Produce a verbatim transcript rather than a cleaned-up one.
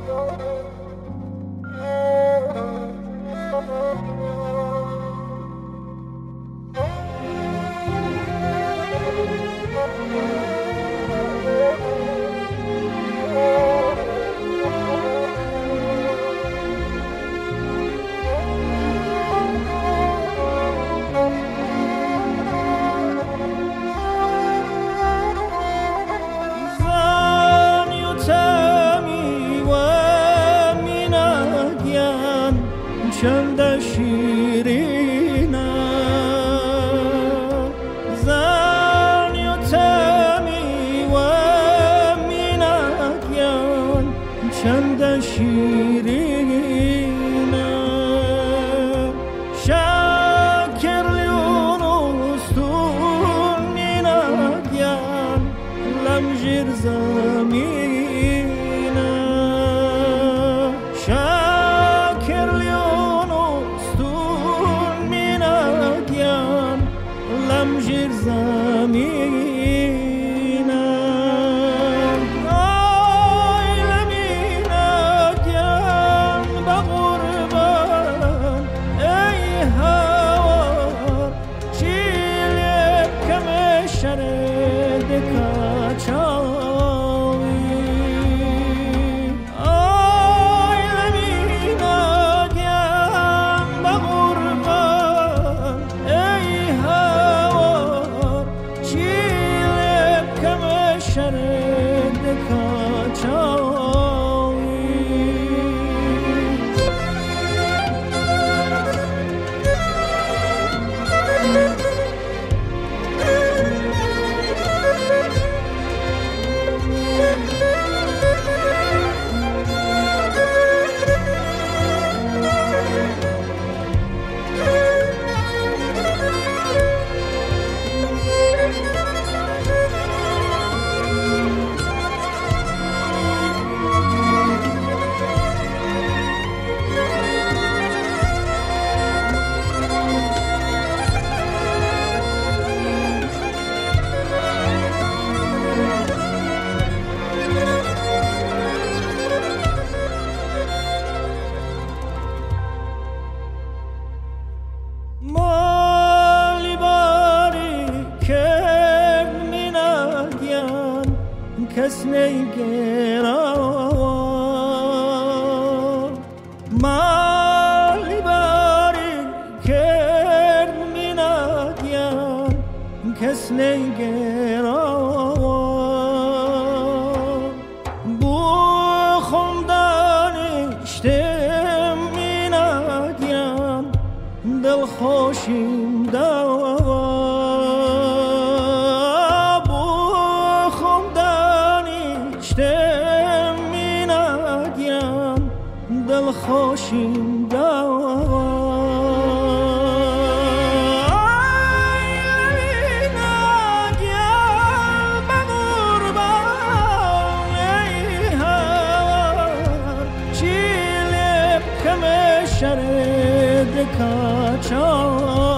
چند شیرینه زن یتمی و مینگیان چند شیرینه شکر لیونستون مینگیان لمجیر زمینه شکر لمجیر زمینه آی لمینگیم به قربان ای هوا چیلی کم شرد کچاوی آی لمینگیم به قربان ای شرد کچاوی مالی باری کرد مینگیان کس نیگرا مالی باری کرد مینگیان کس نیگرا بو خمدانشتم مینگیان دل خوشیم دوا بو خمدانشتم مینگیان دل خوشیم دوا شرد کچاوی